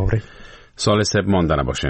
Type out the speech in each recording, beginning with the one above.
واورئ. سال سب مانده نباشین.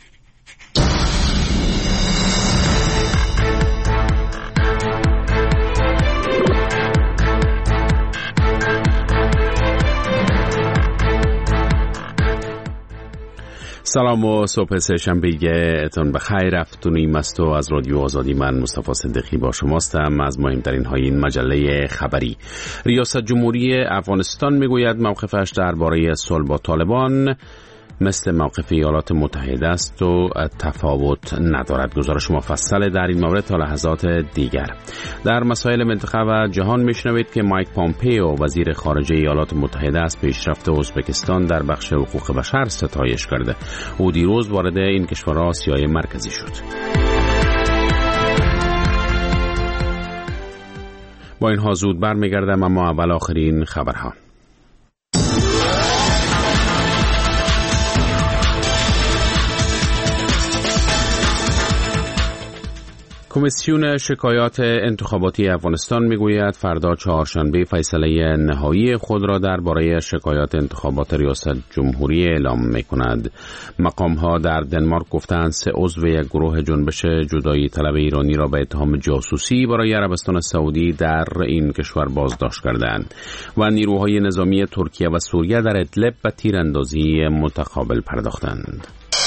سلام و صبح سه‌شنبه تون بخیر. افتونیم است و از رادیو آزادی من مصطفی صدیقی با شماستم. از مهمترین های این مجله خبری: ریاست جمهوری افغانستان میگوید موقفش درباره صلح با طالبان مثل موقف ایالات متحده است و تفاوت ندارد. گزارش مفصل در این مورد تا لحظات دیگر. در مسائل منطقه و جهان میشنوید که مایک پامپئو وزیر خارجه ایالات متحده از پیشرفت ازبکستان در بخش حقوق بشر ستایش کرده. او دیروز وارد این کشور آسیای مرکزی شد. با اینها زود برمیگردم، اما اول آخرین خبرها. کمیسیون شکایات انتخاباتی افغانستان میگوید فردا چهارشنبه فیصله نهایی خود را درباره شکایات انتخابات ریاست جمهوری اعلام میکند. مقام‌ها در دنمارک گفتند 3 عضو یک گروه جنبش جدایی طلب ایرانی را به اتهام جاسوسی برای عربستان سعودی در این کشور بازداشت کردند و نیروهای نظامی ترکیه و سوریه در ادلب به تیراندازی متقابل پرداختند.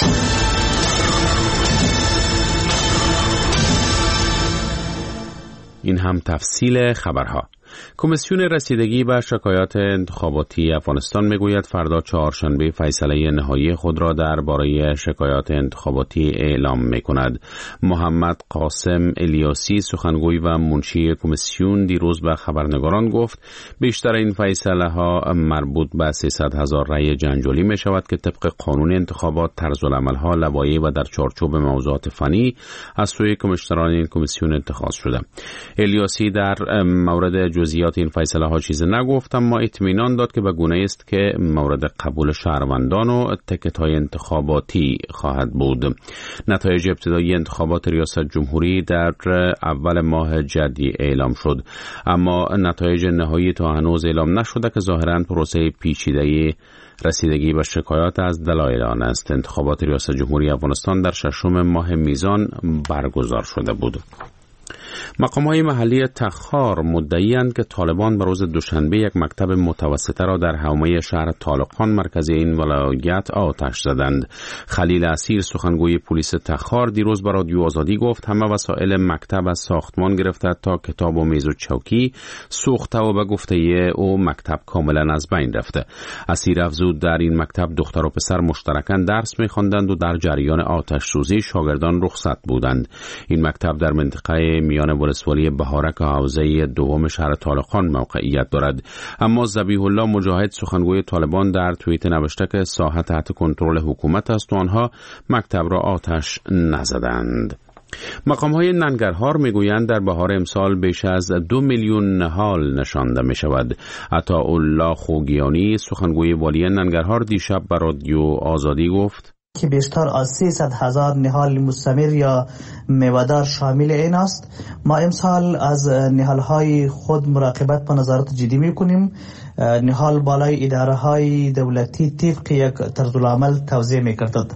این هم تفصیل خبرها. کمیسیون رسیدگی به شکایات انتخاباتی افغانستان میگوید فردا چهارشنبه فیصله نهایی خود را درباره شکایات انتخاباتی اعلام میکند. محمد قاسم الیاسی سخنگوی و منشی کمیسیون دیروز به خبرنگاران گفت بیشتر این فیصله ها مربوط به 300,000 رأی جنجالی می شود که طبق قانون انتخابات طرز العمل ها لوایح و در چارچوب موضوعات فنی از سوی کمیشنران این کمیسیون اتخاذ شده. الیاسی در مورد جزئیات این فیصله ها چیز نگفت، اما اطمینان داد که به گونه است که مورد قبول شهروندان و تکت های انتخاباتی خواهد بود. نتایج ابتدایی انتخابات ریاست جمهوری در اول ماه جدی اعلام شد، اما نتایج نهایی تا هنوز اعلام نشده که ظاهراً پروسه پیچیده رسیدگی به شکایات از دلایل آن است. انتخابات ریاست جمهوری افغانستان در 6 ماه میزان برگزار شده بود. مقام‌های محلی تخار مدعی‌اند که طالبان به روز دوشنبه یک مکتب متوسطه را در حومه شهر طالقان مرکز این ولایت آتش زدند. خلیل اسیر سخنگوی پلیس تخار دیروز به رادیو آزادی گفت همه وسایل مکتب از ساختمان گرفته تا کتاب و میز و چوکی سوخته و به گفته او مکتب کاملا از بین رفته. اسیر افزود در این مکتب دختر و پسر مشترکاً درس می‌خواندند و در جریان آتش سوزی شاگردان رخصت بودند. این مکتب در منطقه میان ولسوالی بهارک و حوزه دوم شهر طالقان موقعیت دارد. اما ذبیح الله مجاهد سخنگوی طالبان در توییت نوشته که ساحه تحت کنترل حکومت است و آنها مکتب را آتش نزدند. مقام‌های ننگرهار میگویند در بهار امسال بیش از 2 میلیون نهال نشانده می شود. عطاالله خوگیانی سخنگوی والی ننگرهار دیشب به رادیو آزادی گفت که بیشتر از 300,000 نهال مستمر یا میوه‌دار شامل این است. ما امسال از نهال‌های خود مراقبت و نظارت جدی می‌کنیم. نهال بالای اداره‌های دولتی طبق یک طرزالعمل توزیع می‌گردد.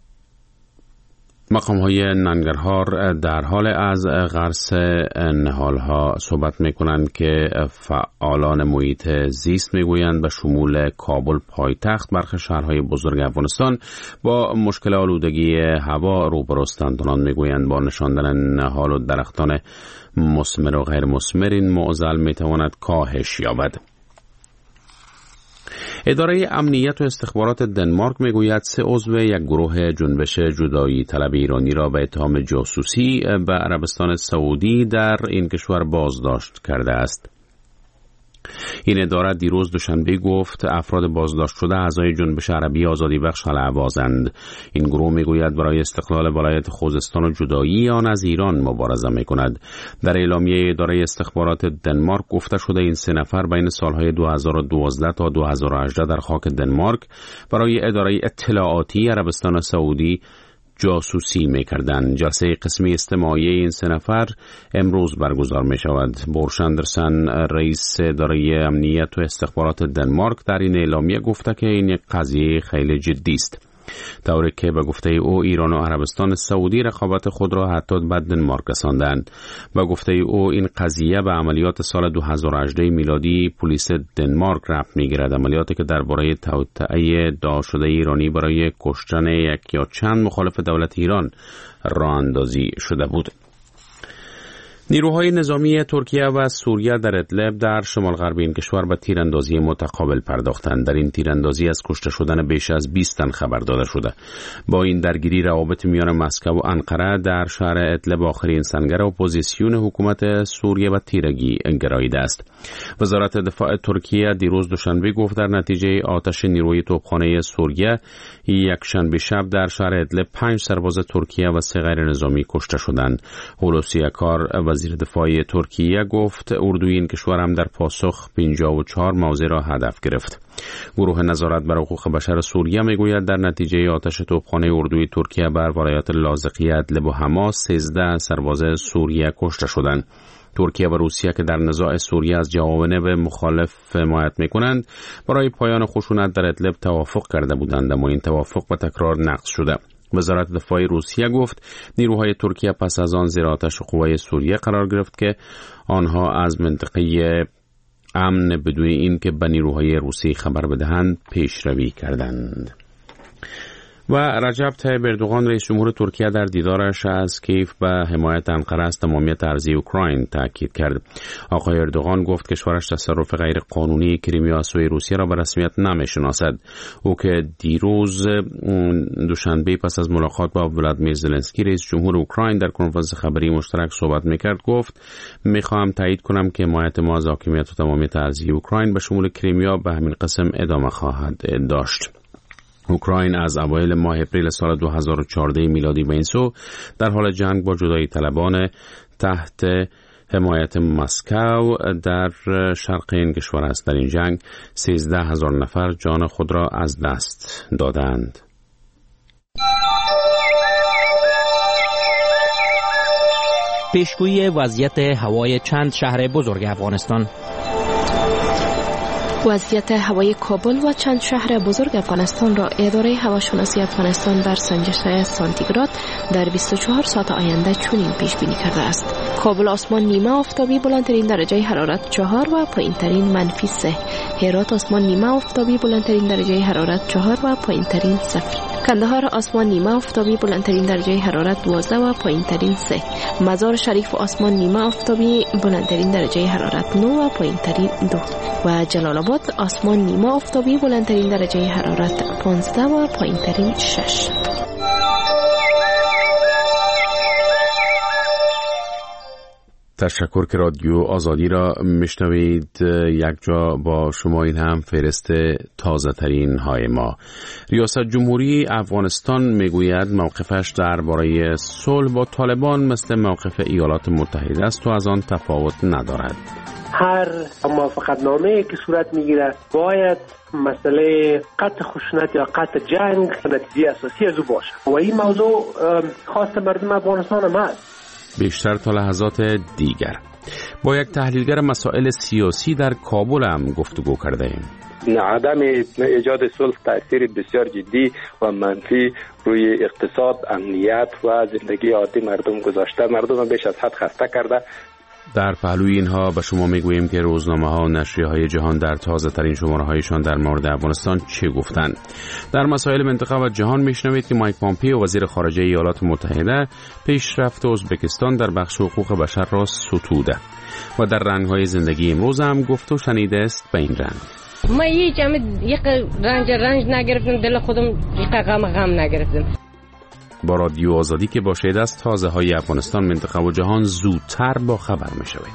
مقام‌های ننگرهار در حال از غرس نهال‌ها صحبت می‌کنند که فعالان محیط زیست می‌گویند به شمول کابل پایتخت برخی شهرهای بزرگ افغانستان با مشکل آلودگی هوا روبروستند. آنان می‌گویند با نشاندن نهال و درختان مثمر و غیر مثمر این معضل می‌تواند کاهش یابد. اداره امنیت و استخبارات دنمارک میگوید 3 عضو یک گروه جنبش جدایی طلب ایرانی را به اتهام جاسوسی به عربستان سعودی در این کشور بازداشت کرده است. این اداره دیروز دوشنبه گفت افراد بازداشت شده اعضای جنبش عربی آزادی بخش الاهوازند. این گروه میگوید برای استقلال ولایت خوزستان و جدایی آن از ایران مبارزه میکند. در اعلامیه اداره استخبارات دنمارک گفته شده این 3 نفر بین سالهای 2012 تا 2018 در خاک دنمارک برای اداره اطلاعاتی عربستان سعودی جاسوسی می‌کردند. جلسه قسمی استماعی این 3 نفر امروز برگزار می‌شود. بورش اندرسن، رئیس اداره امنیت و استخبارات دنمارک، در این اعلامیه گفته که این یک قضیه خیلی جدی است. طوری که به گفته او ایران و عربستان سعودی رقابت خود را حتی به دنمارک رساندند. به گفته او این قضیه به عملیات سال 2018 میلادی پلیس دنمارک ربط می‌گیرد، عملیاتی که درباره توطئه ادعا شده ایرانی برای کشتن یک یا چند مخالف دولت ایران راه اندازی شده بود. نیروهای نظامی ترکیه و سوریه در ادلب در شمال غربی این کشور به تیراندازی متقابل پرداختند. در این تیراندازی از کشته شدن بیش از 20 تن خبر داده شده. با این درگیری روابط میان مسکو و انقره در شهر ادلب آخرین سنگر اپوزیسیون حکومت سوریه و تیرگی گراییده است. وزارت دفاع ترکیه دیروز دوشنبه گفت در نتیجه آتش نیروی توپخانه سوریه یک شنبه شب در شهر ادلب 5 سرباز ترکیه و 3 غیر نظامی کشته شدند. هولوسی اکار وزیر دفاع ترکیه گفت اردوی این کشور هم در پاسخ 54 موضع را هدف گرفت. گروه نظارت بر حقوق بشر سوریه میگوید در نتیجه آتش توپخانه اردوی ترکیه بر ولایات لاذقیه، ادلب و حما 13 سرباز سوریه کشته شدند. ترکیه و روسیه که در نزاع سوریه از جوانب مخالف حمایت میکنند برای پایان خشونت در ادلب توافق کرده بودند، اما این توافق به تکرار نقض شده. وزارت دفاع روسیه گفت نیروهای ترکیه پس از آن زیر آتش قوای سوریه قرار گرفت که آنها از منطقه امن بدون اینکه به نیروهای روسی خبر بدهند پیشروی کردند. و رجب طیب اردوغان رئیس جمهور ترکیه در دیدارش از کیف به حمایت انقره از تمامیت ارضی اوکراین تاکید کرد. آقای اردوغان گفت کشورش تصرف غیر قانونی کریمیا از سوی روسیه را به رسمیت نمی‌شناسد. او که دیروز دوشنبه پس از ملاقات با ولادیمیر زلنسکی رئیس جمهور اوکراین در کنفرانس خبری مشترک صحبت می‌کرد گفت می‌خواهم تایید کنم که حمایت ما از حاکمیت و تمامیت ارضی اوکراین به شمول کریمیا به همین قسم ادامه خواهد داشت. اوکراین از اوایل ماه اپریل سال 2014 میلادی به این سو در حال جنگ با جدایی طلبان تحت حمایت مسکو در شرق این کشور است. در این جنگ 13,000 نفر جان خود را از دست دادند. پیشگویی وضعیت هوای چند شهر بزرگ افغانستان. وضعیت هوای کابل و چند شهر بزرگ افغانستان را اداره هواشناسی افغانستان بر سنجش سانتیگراد در 24 ساعت آینده چنین پیش بینی کرده است. کابل آسمان نیمه آفتابی بلندترین درجه حرارت 4 و پایینترین -3. هرات آسمان نیمه آفتابی بلندترین درجه حرارت 4 و پایینترین 0. کندهار آسمان نیمه آفتابی بلندترین درجه حرارت 12 و پایینترین 3. مزار شریف آسمان نیمه آفتابی بلندترین درجه حرارت 9 و پایینترین 2. و جلال آباد آسمان نیمه آفتابی بلندترین درجه حرارت 15 و پایینترین 6. تشکر که رادیو آزادی را میشنوید. یک جا با شما این هم فهرست تازه ترین های ما. ریاست جمهوری افغانستان میگوید موقفش درباره صلح با طالبان مثل موقف ایالات متحده است و از آن تفاوت ندارد. هر موافقتنامه که صورت میگیره باید مسئله قطع خشونت یا قطع جنگ نتیجه اساسی از او باشه و این موضوع خاص مردم افغانستان هم است. بیشتر تا لحظات دیگر با یک تحلیلگر مسائل سیاسی در کابل هم گفتگو کرده ایم. عدم ایجاد صلح تأثیر بسیار جدی و منفی روی اقتصاد، امنیت و زندگی عادی مردم گذاشته. مردم بیش از حد خسته کرده. در پهلوی اینها به شما میگوییم که روزنامه‌ها و نشریه‌های جهان در تازه ترین شماره‌هایشان در مورد افغانستان چه گفتند. در مسائل منطقه و جهان میشنوید که مایک پامپیو وزیر خارجه ایالات متحده پیشرفت ازبکستان در بخش حقوق بشر را ستوده و در رنگ‌های زندگی امروز هم گفت و شنیده است به این رنگ. ما یک رنج نگرفتم، دل خودم یک غم نگرفتم. با رادیو آزادی که باشید از تازه های افغانستان، منطقه و جهان زودتر با خبر می شوید.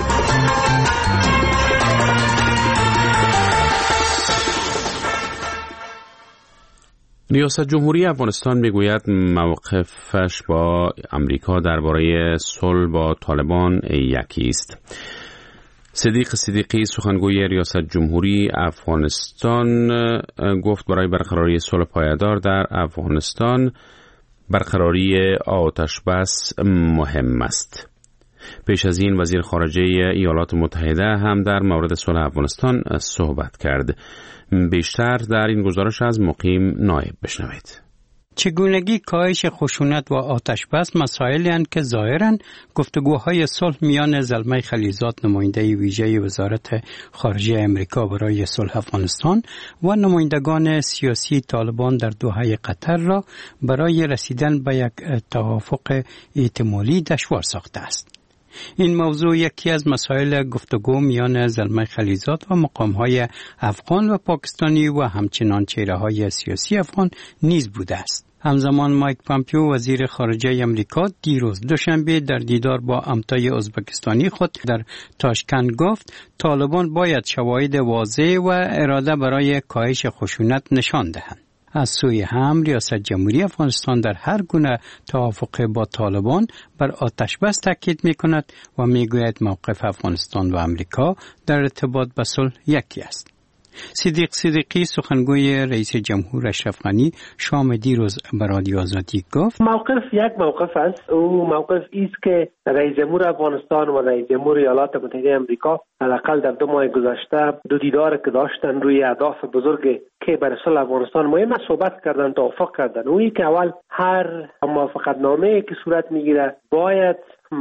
ریاست جمهوری افغانستان میگوید موقفش با امریکا درباره صلح با طالبان یکی است. صدیق صدیقی سخنگوی ریاست جمهوری افغانستان گفت برای برقراری صلح پایدار در افغانستان برقراری آتش بس مهم است. پیش از این وزیر خارجه ایالات متحده هم در مورد صلح افغانستان صحبت کرد. بیشتر در این گزارش از مقیم نایب بشنوید. چگونگی کاهش خشونت و آتش بس مسائلی هستند که ظاهراً گفتگوهای صلح میان زلمه خلیزات نماینده ویژه وزارت خارجه امریکا برای صلح افغانستان و نمایندگان سیاسی طالبان در دوحه قطر را برای رسیدن به یک توافق احتمالی دشوار ساخته است. این موضوع یکی از مسائل گفتگو میان زلمه خلیزات و مقامهای افغان و پاکستانی و همچنان چهره‌های سیاسی افغان نیز بوده است. همزمان مایک پامپیو وزیر خارجه امریکا دیروز دوشنبه در دیدار با امتای ازبکستانی خود در تاشکند گفت طالبان باید شواهد واضح و اراده برای کاهش خشونت نشان دهند. از سوی هم ریاست جمهوری افغانستان در هر گونه توافق با طالبان بر آتش بس تاکید می‌کند و می‌گوید موقف افغانستان و امریکا در ارتباط به صلح یکی است. صدیق صدیقی سخنگوی رئیس جمهور اشرف غنی شام دیروز به رادیو آزادی گفت موقف یک موقف است. او موقف است که رئیس جمهور افغانستان و رئیس جمهور ایالات متحده آمریکا حداقل در 2 ماه گذشته دو دیدار که داشتن روی اهداف بزرگ که برای صلح افغانستان مهم صحبت کردن، توافق کردن. اویی که اول هر موافقتنامه که صورت میگیره باید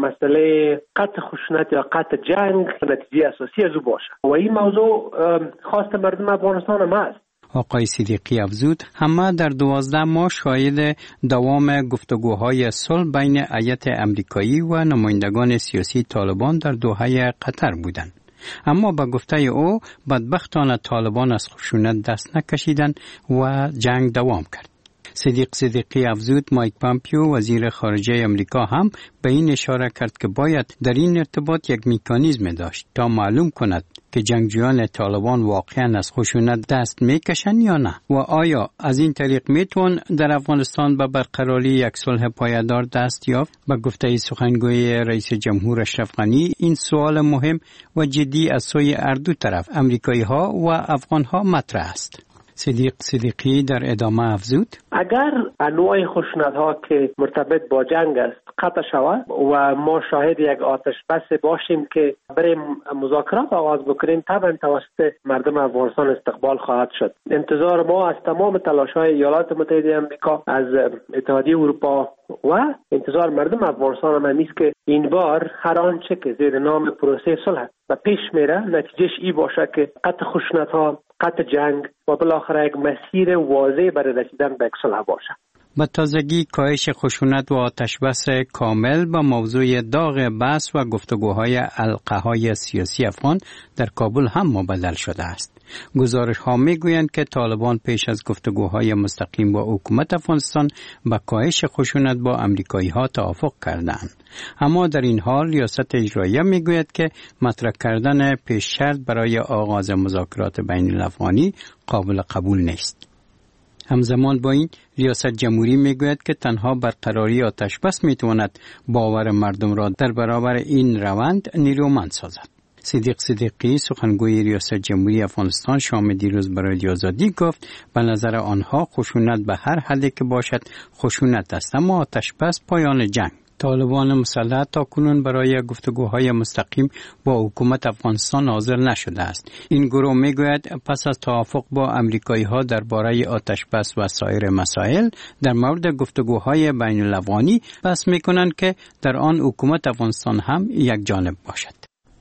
مسئله قطع خشونت یا قطع جنگ نتیجه اساسی از او باشه و این موضوع خواست مردم افغانستان هم است. آقای صدیقی افزود همه در 12 ماه شاهد دوام گفتگوهای صلح بین هیئت امریکایی و نمایندگان سیاسی طالبان در دوحه قطر بودند. اما به گفته او بدبختانه طالبان از خشونت دست نکشیدند و جنگ دوام کرد. صدیق صدیقی افزود مایک پامپیو وزیر خارجه امریکا هم به این اشاره کرد که باید در این ارتباط یک مکانیزم داشت تا معلوم کند که جنگجویان طالبان واقعا از خشونت دست میکشند یا نه و آیا از این طریق میتون در افغانستان به برقراری یک صلح پایدار دست یافت. به گفته سخنگوی رئیس جمهور اشرف غنی این سوال مهم و جدی از سوی هر دو طرف امریکایی ها و افغان ها مطرح است. صدیق صدیقی در ادامه افزود اگر انواع خشونت ها که مرتبط با جنگ است قطع شود و ما شاهد یک آتش بس باشیم که برای مذاکرات آغاز بکنیم، طبعا توسط مردم افغانستان استقبال خواهد شد. انتظار ما از تمام تلاش‌های ایالات متحده آمریکا، از اتحادیه اروپا و انتظار مردم افغانستان هم است که این بار هر آنچه که زیر نام پروسه صلح و پیش میره نتیجهش این باشه که قطع خشونت ها، قطع جنگ و بالاخره یک مسیر واضح برای رسیدن به صلح باشه. به تازگی کاهش خشونت و آتش بس کامل با موضوع داغ بحث و گفتگوهای حلقه‌های سیاسی افغان در کابل هم مبدل شده است. گزارش ها می گویند که طالبان پیش از گفتگوهای مستقیم با حکومت افغانستان با کاهش خشونت با امریکایی ها توافق کردند. اما در این حال ریاست اجراییه می گوید که مطرح کردن پیش شرط برای آغاز مذاکرات بین الافغانی قابل قبول نیست. همزمان با این ریاست جمهوری میگوید که تنها برقراری آتش بس میتواند باور مردم را در برابر این روند نیرومند سازد. صدیق صدیقی سخنگوی ریاست جمهوری افغانستان شام دیروز برای رادیو آزادی گفت به نظر آنها خشونت به هر حدی که باشد خشونت است، اما آتش بس پایان جنگ. طالبان مسلح تاکنون برای گفتگوهای مستقیم با حکومت افغانستان حاضر نشده است. این گروه میگوید پس از توافق با امریکایی ها درباره آتش بس و سایر مسائل در مورد گفتگوهای بین الافغانی بحث میکنند که در آن حکومت افغانستان هم یک جانب باشد.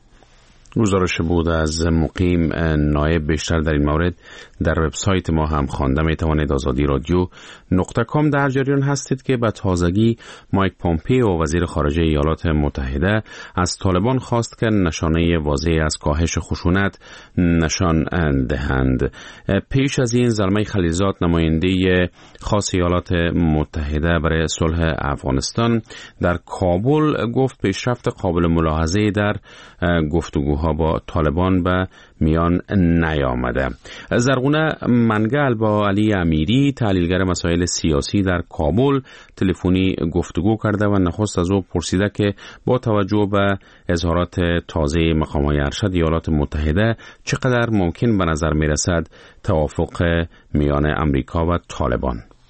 گزارش بود از مقیم نایب. بیشتر در این مورد در وبسایت ما هم خوانده میتوانید. آزادی رادیو .com. در جریان هستید که به تازگی مایک پامپیو وزیر خارجه ایالات متحده از طالبان خواست که نشانه واضحی از کاهش خشونت نشان دهند. پیش از این زلمه خلیزات نماینده خاص ایالات متحده برای صلح افغانستان در کابل گفت پیشرفت قابل ملاحظه‌ای در گفتگوها با طالبان به میان نیامده. زرغونه منگل با علی امیری تحلیلگر مسائل سیاسی در کابل تلفنی گفتگو کرده و نخست از او پرسیده که با توجه به اظهارات تازه مقام‌های ارشد ایالات متحده چقدر ممکن به نظر میرسد توافق میان امریکا و طالبان؟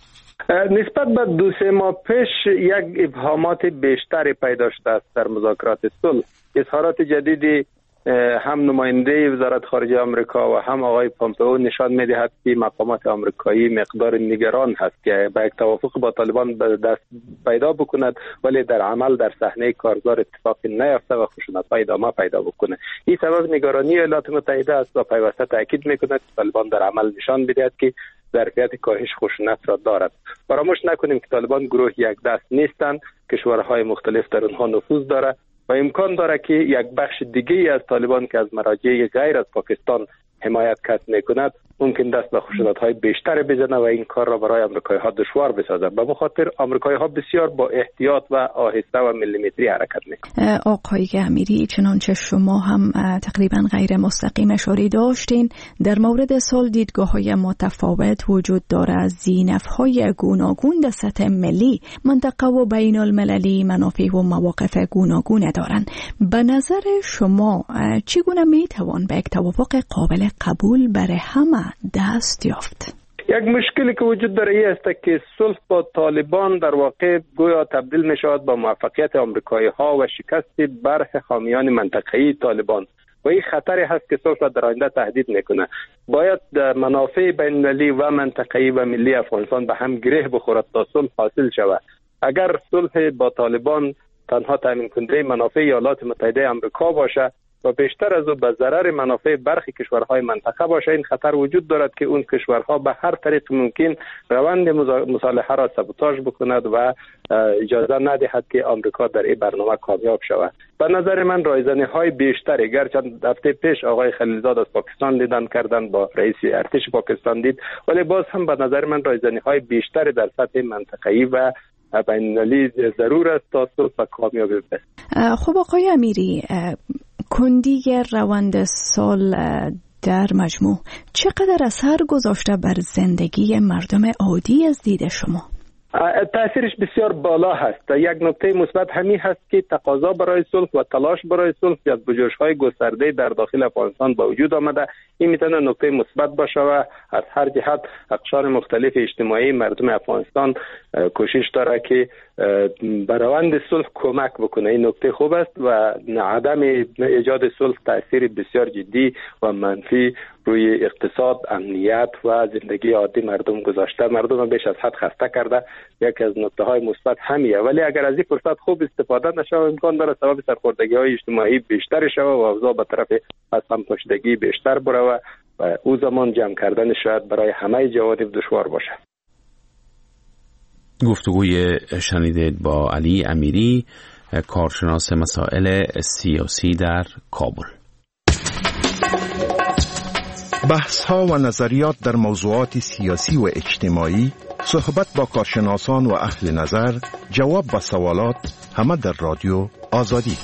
نسبت به 2-3 ماه پیش یک ابهامات بیشتری پیدا شده است در مذاکرات صلح. اظهارات جدیدی هم نماینده وزارت خارجه آمریکا و هم آقای پامپئو نشان می‌دهد که مقامات آمریکایی مقدار نگران هست که به یک توافق با طالبان دست پیدا بکند، ولی در عمل در صحنه کارزار اتفاق نیافته و خشونت‌ها ادامه پیدا بکنه. این سبب نگرانی ایالات متحده است و پیوسته تاکید می‌کند که طالبان در عمل نشان بدهد که ظرفیت کاهش خشونت را دارد. فراموش نکنیم که طالبان گروه یک دست نیستند، کشورهای مختلف در آنها نفوذ دارد و امکان داره که یک بخش دیگه از طالبان که از مراجع غیر از پاکستان حمایت کسب میکند ممکن دست به خشونت‌های بیشتر بزنه و این کار را برای آمریکایی‌ها دشوار بسازد. به خاطر آمریکایی‌ها بسیار با احتیاط و آهسته و میلیمتری حرکت میکنند. آقای امیری، چنانچه شما هم تقریبا غیر مستقیم اشاره داشتین، در مورد صلح دیدگاه‌های متفاوت وجود دارد. زینف‌های گوناگون در سطح ملی، منطقه و بین المللی منافع و مواقف گوناگون دارند. به نظر شما چگونه میتوان به یک توافق قابل قبول برای همه دست یافت؟ یک مشکلی که وجود داره است که صلح با طالبان در واقع گویا تبدیل می شود با موفقیت آمریکایی ها و شکست برخی حامیان منطقه‌ای طالبان و این خطری هست که صلح را در آینده تهدید میکنه. باید منافع بین المللی و منطقه‌ای و ملی افغانستان به هم گره بخورد تا صلح حاصل شود. اگر صلح با طالبان تنها تامین کننده منافع ایالات متحده آمریکا باشه و بیشتر از او به ضرر منافع برخی کشورهای منطقه باشه، این خطر وجود دارد که اون کشورها به هر طریق ممکن روند مصالحه را سابوتاژ بکند و اجازه ندهد که آمریکا در این برنامه کامیاب شود. به نظر من رایزنی‌های بیشتری، گرچه هفته پیش آقای خلیلزاد از پاکستان دیدن کردن، با رئیس ارتش پاکستان دید، ولی باز هم به نظر من رایزنی‌های بیشتری در سطح منطقه‌ای و بین‌المللی ضرور است تا صلح کامیابی بشه. خب آقای امیری، کندی روند صلح در مجموع چقدر اثر گذاشته بر زندگی مردم عادی از دید شما؟ تأثیرش بسیار بالا هست. یک نکته مثبت همین هست که تقاضا برای صلح و تلاش برای صلح از بجوش‌های گسترده در داخل افغانستان با وجود آمده. این میتونه نکته مثبت باشه و از هر جهت اقشار مختلف اجتماعی مردم افغانستان کوشش داره که به روند صلح کمک بکنه. این نکته خوب است و عدم ایجاد صلح تأثیر بسیار جدی و منفی روی اقتصاد، امنیت و زندگی عادی مردم گذاشته. مردم بیش از حد خسته کرده. یکی از نکته‌های مثبت همیه، ولی اگر از این فرصت خوب استفاده نشه امکان داره سبب سرخوردگی‌های اجتماعی بیشتر شود و اوضاع به طرف از هم‌پاشیدگی بیشتر بره و او زمان جمع کردن شاید برای همه جوانب دشوار باشه. گفتگوی شنیدید با علی امیری، کارشناس مسائل سیاسی در کابل. بحث‌ها و نظریات در موضوعات سیاسی و اجتماعی، صحبت با کارشناسان و اهل نظر، جواب به سوالات، همه در رادیو آزادی.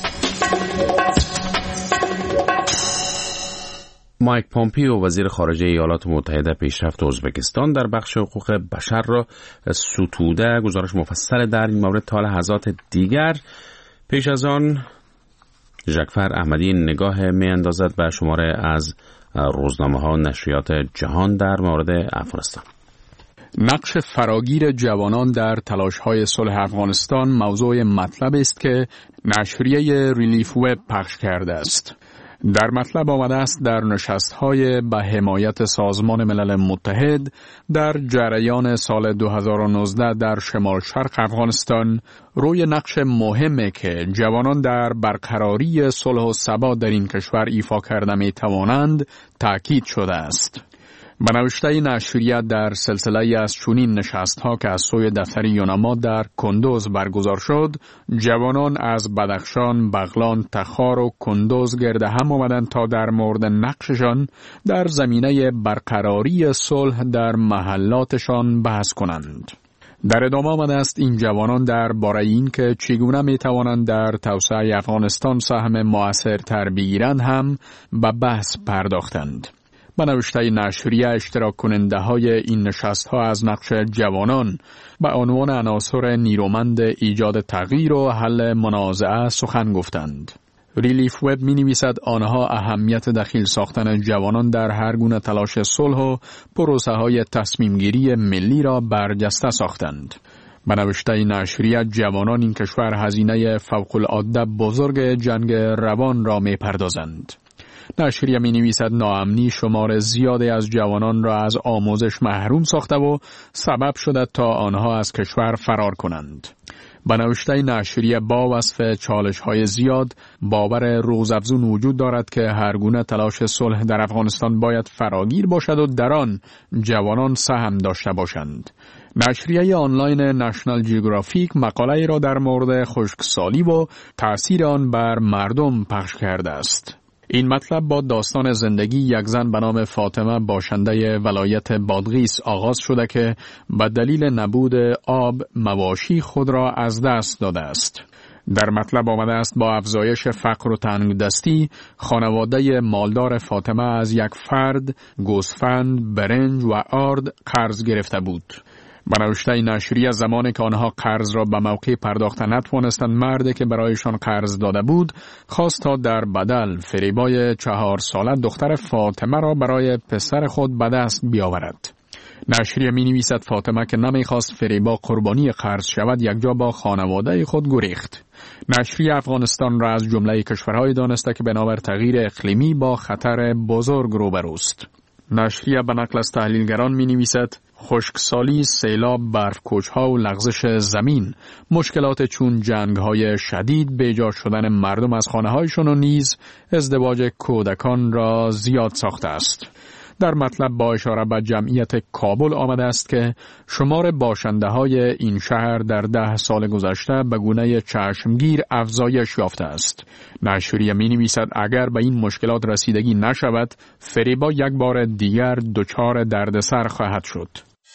مایک پامپئو وزیر خارجه ایالات متحده پیشرفت ازبکستان در بخش حقوق بشر را ستوده. گزارش مفصل در این مورد تا لحظات دیگر. پیش از آن ژکفر احمدی نگاه می‌اندازد به شماره از روزنامه‌ها نشریات جهان در مورد افغانستان. نقش فراگیر جوانان در تلاش‌های صلح افغانستان موضوع مطلب است که نشریه ریلیف وب پخش کرده است. در مطلب آمده است در نشست‌های به حمایت سازمان ملل متحد در جریان سال 2019 در شمال شرق افغانستان روی نقش مهمی که جوانان در برقراری صلح و ثبات در این کشور ایفا کرده می توانند تاکید شده است. به نوشته نشریه در سلسله از چنین نشست‌ها که از سوی دفتر یونما در کندوز برگزار شد، جوانان از بدخشان، بغلان، تخار و کندوز گرد هم آمدند تا در مورد نقششان در زمینه برقراری صلح در محلاتشان بحث کنند. در ادامه آمده است این جوانان در باره این که چگونه می توانند در توسعه افغانستان سهم مؤثرتر بگیرند هم به بحث پرداختند. به نوشته نشریه اشتراک کننده های این نشست ها از نقش جوانان به عنوان عناصر نیرومند ایجاد تغییر و حل منازعه سخن گفتند. ریلیف وب می نویسد آنها اهمیت دخیل ساختن جوانان در هر گونه تلاش صلح و پروسه های تصمیم گیری ملی را برجسته ساختند. به نوشته نشریه جوانان این کشور هزینه فوق العاده بزرگ جنگ روان را می پردازند. نشریه می نویسد ناامنی شمار زیادی از جوانان را از آموزش محروم ساخته و سبب شده تا آنها از کشور فرار کنند. به نوشته نشریه با وصف چالش‌های زیاد باور روزافزون وجود دارد که هر گونه تلاش صلح در افغانستان باید فراگیر باشد و در آن جوانان سهم داشته باشند. نشریه آنلاین نشنال جیوگرافیک مقاله را در مورد خشکسالی و تأثیر آن بر مردم پخش کرده است. این مطلب با داستان زندگی یک زن به نام فاطمه باشنده ولایت بادغیس آغاز شده که به دلیل نبود آب مواشی خود را از دست داده است. در مطلب آمده است با افزایش فقر و تنگدستی خانواده مالدار فاطمه از یک فرد گوسفند، برنج و آرد قرض گرفته بود. به نوشته نشریه زمانی که آنها قرض را به موقع پرداخت نتوانستند، مردی که برایشان قرض داده بود خواست تا در بدل فریبای 4 ساله دختر فاطمه را برای پسر خود به دست بیاورد. نشریه می نویسد فاطمه که نمیخواست فریبا قربانی قرض شود یک جا با خانواده خود گریخت. نشریه افغانستان را از جمله کشورهای دانسته که بنابر تغییر اقلیمی با خطر بزرگ روبروست. نشریه به نقل از تحلیلگران می نویسد خشکسالی، سیلاب، برف‌کوچ‌ها و لغزش زمین، مشکلات چون جنگ‌های شدید، بیجا شدن مردم از خانه‌هایشان و نیز ازدواج کودکان را زیاد ساخته است. در مطلب با اشاره به جمعیت کابل آمده است که شمار باشنده‌های این شهر در 10 سال گذشته به گونه چشمگیر افزایش یافته است. نشریه می‌نویسد اگر به این مشکلات رسیدگی نشود، فریبا یک بار دیگر دچار دردسر خواهد شد.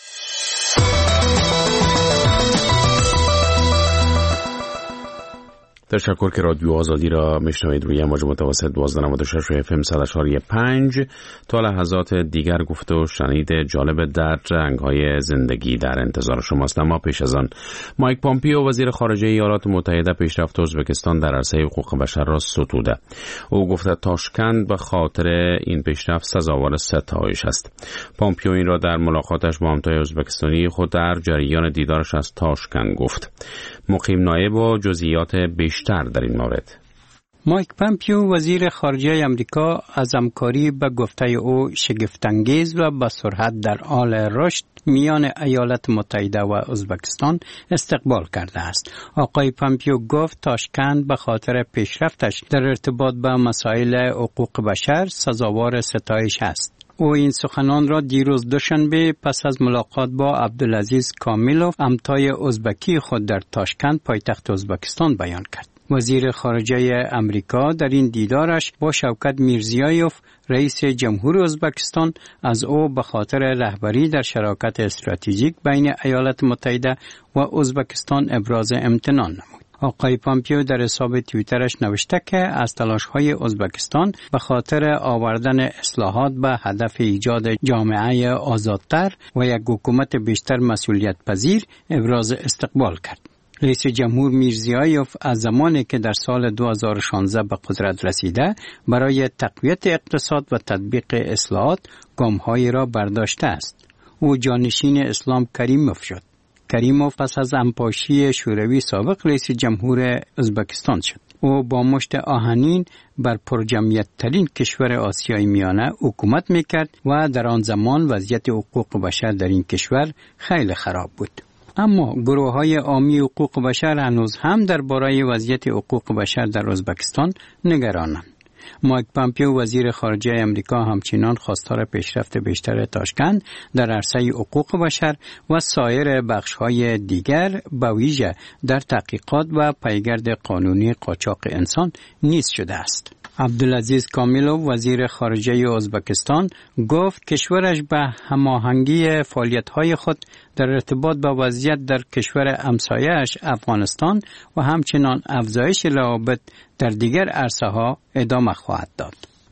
تشکر که رادیو آزادی را میشنوید روی موج متوسط 1296 FM 100.5. تا لحظات دیگر گفته و شنید جالب در رنگ‌های زندگی در انتظار شماست. اما پیش از آن مایک پامپیو وزیر خارجه ایالات متحده پیشرفت ازبکستان در عرصه حقوق بشر را ستوده. او گفته تاشکند به خاطر این پیشرفت سزاوار ستایش است. پامپیو این را در ملاقاتش با همتای ازبکستانی خود در جریان دیدارش از تاشکند گفت. مقیم نایب و جزئیات بیشتر در این مورد. مایک پامپیو وزیر خارجه امریکا از همکاری به گفته او شگفت‌انگیز و با سرعت در حال رشد میان ایالات متحده و ازبکستان استقبال کرده است. آقای پامپیو گفت تاشکند به خاطر پیشرفتش در ارتباط با مسائل حقوق بشر سزاوار ستایش است. او این سخنان را دیروز دوشنبه پس از ملاقات با عبدالعزیز کامیلوف همتای ازبکی خود در تاشکند پایتخت ازبکستان بیان کرد. وزیر خارجه امریکا در این دیدارش با شوکت میرزیایوف رئیس جمهور ازبکستان از او به خاطر رهبری در شراکت استراتژیک بین ایالات متحده و ازبکستان ابراز امتنان نمود. آقای پامپیو در حساب توییترش نوشته که از تلاش‌های ازبکستان به خاطر آوردن اصلاحات به هدف ایجاد جامعه آزادتر و یک حکومت بیشتر مسئولیت پذیر ابراز استقبال کرد. رئیس جمهور میرزیایوف از زمانی که در سال 2016 به قدرت رسیده برای تقویت اقتصاد و تطبیق اصلاحات گام‌هایی را برداشته است. او جانشین اسلام کریموف شد. کریموف پس از انپاشی شوروی سابق رئیس جمهور ازبکستان شد. او با مشت آهنین بر پرجمعیت ترین کشور آسیای میانه حکومت میکرد و در آن زمان وضعیت حقوق بشر در این کشور خیلی خراب بود. اما گروه‌های عامی حقوق بشر هنوز هم درباره وضعیت حقوق بشر در ازبکستان نگرانند. مایک پامپیو وزیر خارجه امریکا همچنان خواستار پیشرفت بیشتر تاشکند در عرصه حقوق بشر و سایر بخش‌های دیگر به ویژه در تحقیقات و پیگرد قانونی قاچاق انسان نیز شده است. عبدالعزیز کامیلوف وزیر خارجه ازبکستان گفت کشورش به هماهنگی فعالیت‌های خود در ارتباط با وضعیت در کشور همسایه‌اش افغانستان و همچنان افزایش روابط در دیگر عرصه‌ها ادامه خواهد داد.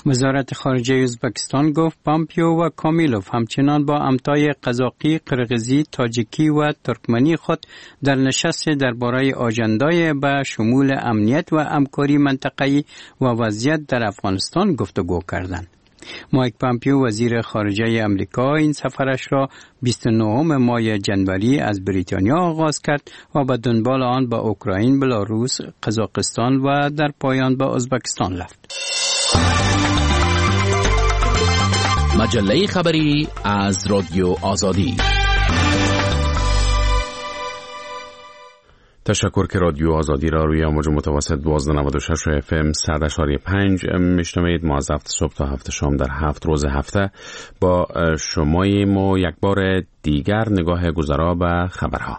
وزارت خارجه ازبکستان گفت پامپیو و کامیلوف همچنان با امتای قزاقی، قرقیزی، تاجیکی و ترکمنی خود در نشست درباره آژندای به شمول امنیت و همکاری منطقه‌ای و وضعیت در افغانستان گفتگو کردند. مایک پامپیو وزیر خارجه امریکا این سفرش را 29 ماه جنوری از بریتانیا آغاز کرد و به دنبال آن به اوکراین، بلاروس، قزاقستان و در پایان به ازبکستان رفت. مجله خبری از رادیو آزادی. تشکر که رادیو آزادی را روی موج متوسط 1296 FM 100.5 میشنوید. ما از هفت صبح تا هفت شام در 7 روز هفته با شماییم و یک بار دیگر نگاه گذرا به خبرها.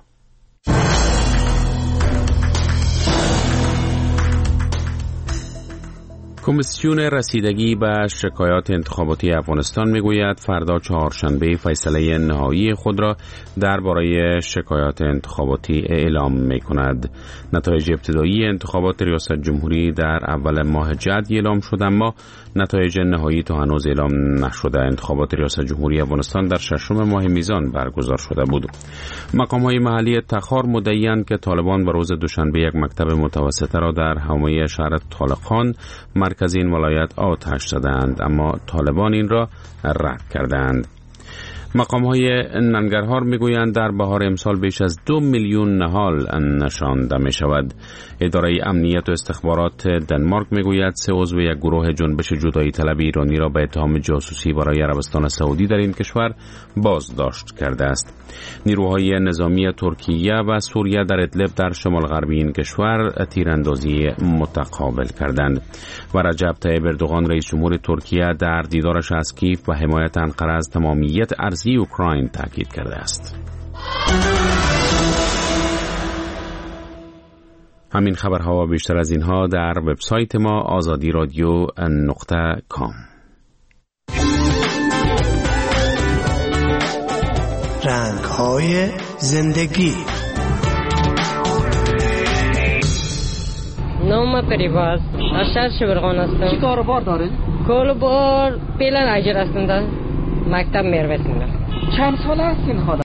کمیسیون رسیدگی به شکایات انتخاباتی افغانستان میگوید فردا چهارشنبه فیصله نهایی خود را درباره شکایات انتخاباتی اعلام میکند. نتایج ابتدایی انتخابات ریاست جمهوری در اول ماه جدی اعلام شد، اما نتایج نهایی تا هنوز اعلام نشده. انتخابات ریاست جمهوری افغانستان در ششم ماه میزان برگزار شده بود. مقام‌های محلی تخار مدعی‌اند که طالبان به روز دوشنبه یک مکتب متوسطه را در حومه شهر طالقان مرکز این ولایت آتش زدند، اما طالبان این را رد کردند. مقام‌های ننگرهار میگویند در بهار امسال بیش از 2 میلیون نهال نشانده می شود. اداره امنیت و استخبارات دنمارک میگوید 3 عضو یک گروه جنبش جدایی طلب ایرانی را به اتهام جاسوسی برای عربستان سعودی در این کشور بازداشت کرده است. نیروهای نظامی ترکیه و سوریه در ادلب در شمال غربی این کشور تیراندازی متقابل کردند و رجب طیب اردوغان رئیس جمهور ترکیه در دیدارش از کیف و حمایت انقره از تمامیت ارضی اوکراین تاکید کرده است. همین خبرها و بیشتر از اینها در وبسایت ما azadi.radio.com. رنگ‌های زندگی. نام پریواز اشار شبرغان هستم. چی کاروبار داره؟ کاروبار پیلن اجر هستند. مکتب میرویم. چند سال هستین حالا؟